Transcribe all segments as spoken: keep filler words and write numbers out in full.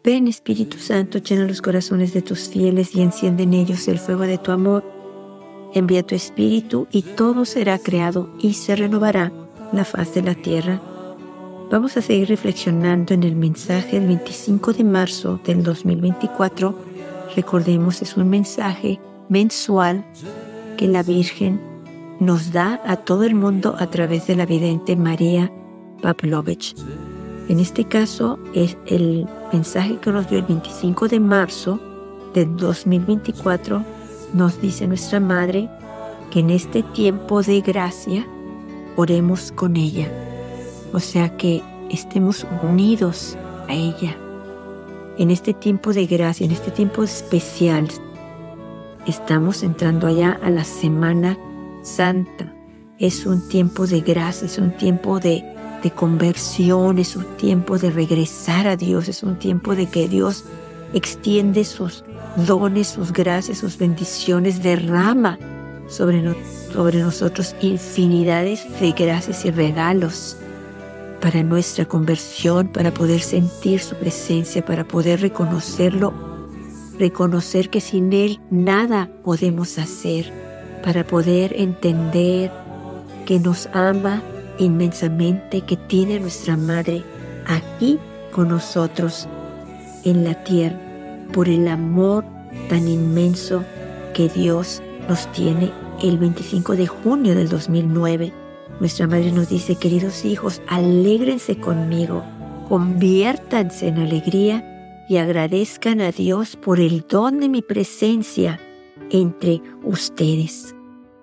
Ven, Espíritu Santo, llena los corazones de tus fieles y enciende en ellos el fuego de tu amor. Envía tu Espíritu y todo será creado y se renovará la faz de la tierra. Vamos a seguir reflexionando en el mensaje del veinticinco de marzo del dos mil veinticuatro. Recordemos, es un mensaje mensual que la Virgen nos da a todo el mundo a través de la vidente María Pavlovich. En este caso es el mensaje que nos dio el veinticinco de marzo del dos mil veinticuatro. Nos dice nuestra Madre que en este tiempo de gracia oremos con ella, o sea que estemos unidos a ella. En este tiempo de gracia, en este tiempo especial, estamos entrando allá a la Semana Santa. Es un tiempo de gracia, es un tiempo de, de conversión, es un tiempo de regresar a Dios, es un tiempo de que Dios extiende sus dones, sus gracias, sus bendiciones, derrama sobre, no, sobre nosotros infinidades de gracias y regalos para nuestra conversión, para poder sentir su presencia, para poder reconocerlo, reconocer que sin Él nada podemos hacer, para poder entender que nos ama inmensamente, que tiene a nuestra Madre aquí con nosotros en la tierra, por el amor tan inmenso que Dios nos tiene. El veinticinco de junio del dos mil nueve, nuestra Madre nos dice: queridos hijos, alégrense conmigo, conviértanse en alegría y agradezcan a Dios por el don de mi presencia entre ustedes.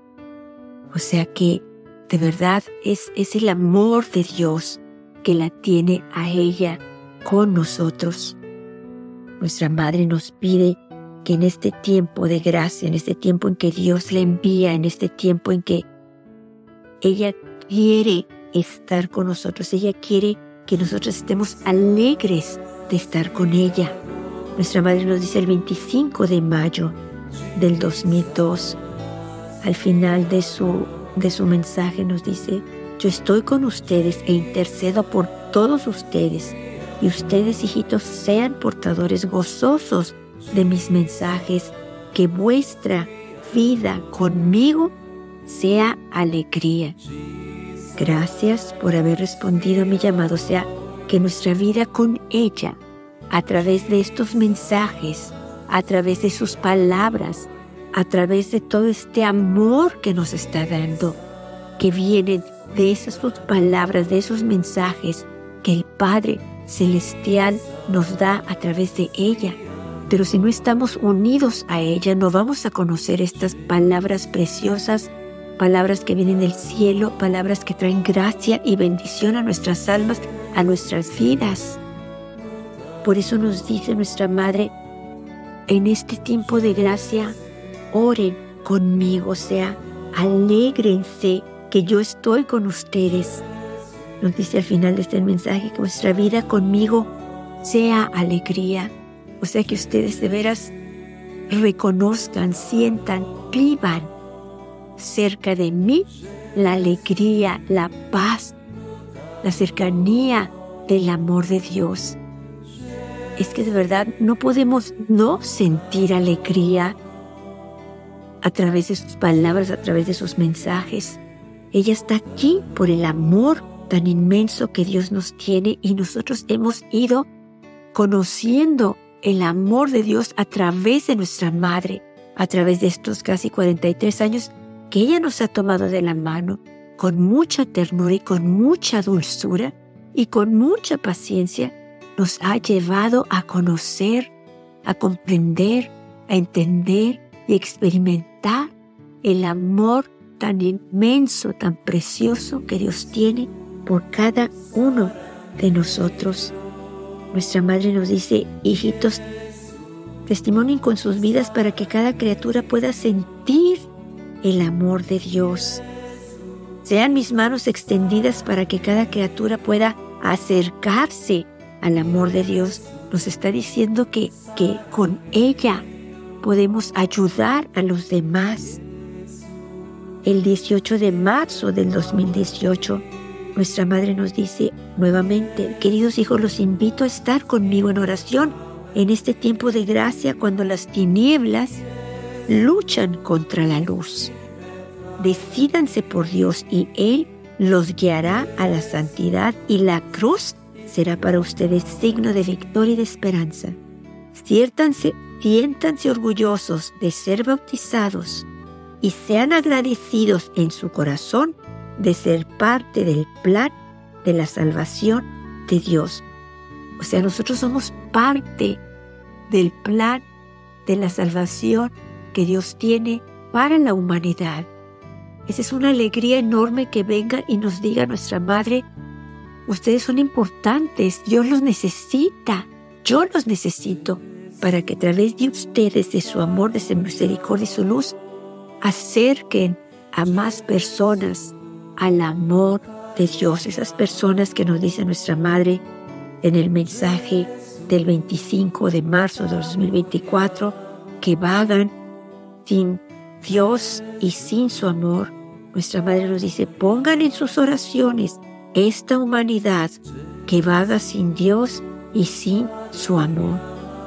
O sea que de verdad es, es el amor de Dios que la tiene a ella con nosotros. Nuestra Madre nos pide que en este tiempo de gracia, en este tiempo en que Dios la envía, en este tiempo en que ella quiere estar con nosotros, ella quiere que nosotros estemos alegres de estar con ella. Nuestra Madre nos dice el veinticinco de mayo del dos mil dos, al final de su, de su mensaje nos dice: yo estoy con ustedes e intercedo por todos ustedes, y ustedes, hijitos, sean portadores gozosos de mis mensajes, que vuestra vida conmigo sea alegría. Gracias por haber respondido a mi llamado, o sea, que nuestra vida con ella, a través de estos mensajes, a través de sus palabras, a través de todo este amor que nos está dando, que vienen de esas sus palabras, de esos mensajes que el Padre Celestial nos da a través de ella. Pero si no estamos unidos a ella, no vamos a conocer estas palabras preciosas, palabras que vienen del cielo, palabras que traen gracia y bendición a nuestras almas, a nuestras vidas. Por eso nos dice nuestra Madre: en este tiempo de gracia, oren conmigo, o sea, alégrense que yo estoy con ustedes. Nos dice al final de este mensaje que nuestra vida conmigo sea alegría. O sea, que ustedes de veras reconozcan, sientan, vivan cerca de mí la alegría, la paz, la cercanía del amor de Dios. Es que de verdad no podemos no sentir alegría a través de sus palabras, a través de sus mensajes. Ella está aquí por el amor tan inmenso que Dios nos tiene, y nosotros hemos ido conociendo el amor de Dios a través de nuestra Madre, a través de estos casi cuarenta y tres años que ella nos ha tomado de la mano con mucha ternura y con mucha dulzura y con mucha paciencia. Nos ha llevado a conocer, a comprender, a entender y experimentar el amor tan inmenso, tan precioso que Dios tiene por cada uno de nosotros. Nuestra Madre nos dice: hijitos, testimonien con sus vidas para que cada criatura pueda sentir el amor de Dios. Sean mis manos extendidas para que cada criatura pueda acercarse al amor de Dios. Nos está diciendo que, que con ella podemos ayudar a los demás. El dieciocho de marzo del dos mil dieciocho, nuestra Madre nos dice nuevamente: queridos hijos, los invito a estar conmigo en oración en este tiempo de gracia cuando las tinieblas luchan contra la luz. Decídanse por Dios y Él los guiará a la santidad y la cruz será para ustedes signo de victoria y de esperanza. Siéntanse, siéntanse orgullosos de ser bautizados y sean agradecidos en su corazón de ser parte del plan de la salvación de Dios. O sea, nosotros somos parte del plan de la salvación que Dios tiene para la humanidad. Esa es una alegría enorme que venga y nos diga nuestra Madre, ustedes son importantes, Dios los necesita, yo los necesito, para que a través de ustedes, de su amor, de su misericordia y su luz, acerquen a más personas al amor de Dios. Esas personas que nos dice nuestra Madre en el mensaje del veinticinco de marzo de dos mil veinticuatro, que vagan sin Dios y sin su amor. Nuestra Madre nos dice, pongan en sus oraciones esta humanidad que vaga sin Dios y sin su amor.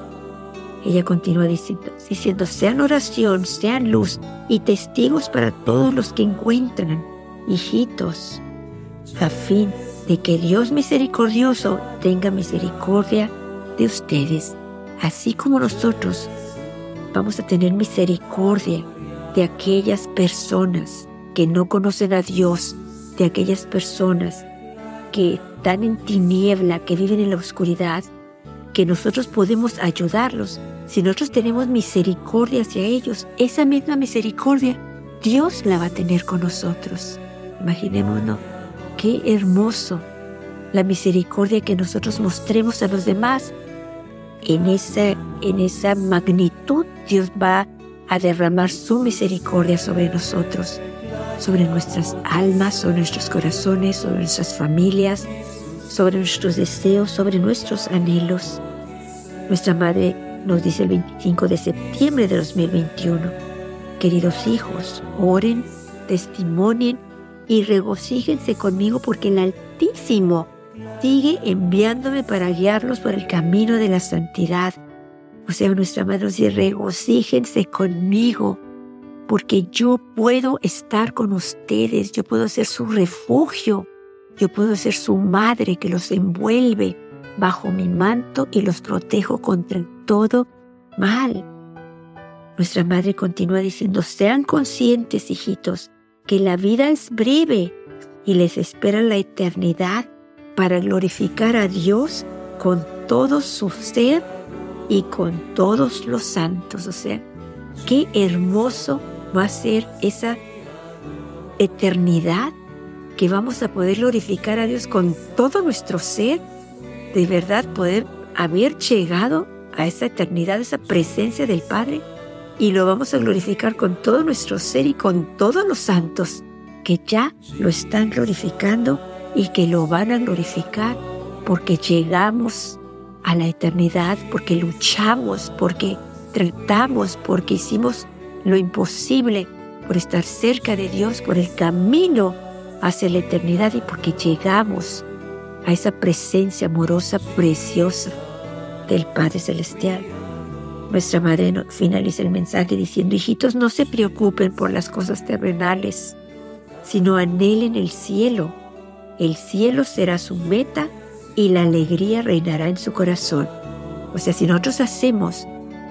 Ella continúa diciendo, diciendo, sean oración, sean luz y testigos para todos los que encuentran, hijitos, a fin de que Dios misericordioso tenga misericordia de ustedes, así como nosotros vamos a tener misericordia de aquellas personas que no conocen a Dios, de aquellas personas que están en tiniebla, que viven en la oscuridad, que nosotros podemos ayudarlos. Si nosotros tenemos misericordia hacia ellos, esa misma misericordia Dios la va a tener con nosotros. Imaginémonos, qué hermoso la misericordia que nosotros mostremos a los demás. En esa, en esa magnitud Dios va a derramar su misericordia sobre nosotros, sobre nuestras almas, sobre nuestros corazones, sobre nuestras familias, sobre nuestros deseos, sobre nuestros anhelos. Nuestra Madre nos dice el veinticinco de septiembre de dos mil veintiuno, queridos hijos, oren, testimonien y regocíjense conmigo porque el Altísimo sigue enviándome para guiarlos por el camino de la santidad. O sea, nuestra Madre nos dice, regocíjense conmigo porque yo puedo estar con ustedes, yo puedo ser su refugio, yo puedo ser su madre que los envuelve bajo mi manto y los protejo contra todo mal. Nuestra Madre continúa diciendo, sean conscientes, hijitos, que la vida es breve y les espera la eternidad para glorificar a Dios con todo su ser y con todos los santos. O sea, qué hermoso va a ser esa eternidad que vamos a poder glorificar a Dios con todo nuestro ser. De verdad poder haber llegado a esa eternidad, esa presencia del Padre, y lo vamos a glorificar con todo nuestro ser y con todos los santos que ya lo están glorificando y que lo van a glorificar porque llegamos a la eternidad, porque luchamos, porque tratamos, porque hicimos lo imposible por estar cerca de Dios, por el camino hacia la eternidad y porque llegamos a esa presencia amorosa, preciosa del Padre Celestial. Nuestra Madre finaliza el mensaje diciendo, hijitos, no se preocupen por las cosas terrenales, sino anhelen el cielo. El cielo será su meta y la alegría reinará en su corazón. O sea, si nosotros hacemos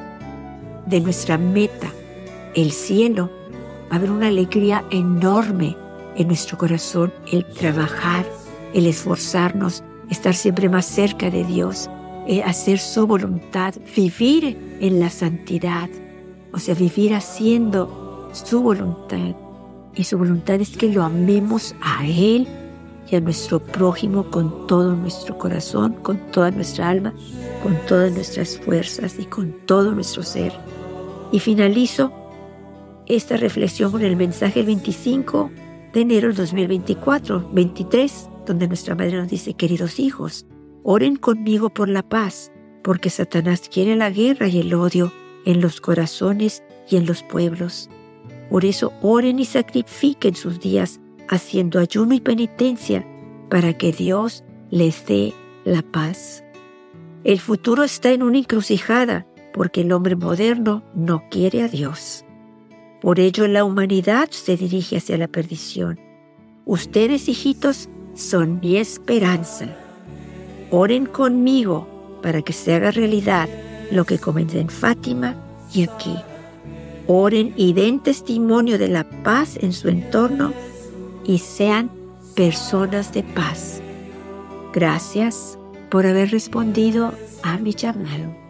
de nuestra meta el cielo, va a haber una alegría enorme en nuestro corazón, el trabajar, el esforzarnos, estar siempre más cerca de Dios, eh, hacer su voluntad, vivir en la santidad, o sea, vivir haciendo su voluntad. Y su voluntad es que lo amemos a Él y a nuestro prójimo con todo nuestro corazón, con toda nuestra alma, con todas nuestras fuerzas y con todo nuestro ser. Y finalizo esta reflexión con el mensaje del veinticinco de enero del dos mil veinticuatro, veintitrés, donde nuestra Madre nos dice, queridos hijos, oren conmigo por la paz, porque Satanás quiere la guerra y el odio en los corazones y en los pueblos. Por eso oren y sacrifiquen sus días haciendo ayuno y penitencia para que Dios les dé la paz. El futuro está en una encrucijada porque el hombre moderno no quiere a Dios. Por ello la humanidad se dirige hacia la perdición. Ustedes, hijitos, son mi esperanza. Oren conmigo para que se haga realidad lo que comencé en Fátima y aquí. Oren y den testimonio de la paz en su entorno y sean personas de paz. Gracias por haber respondido a mi llamado.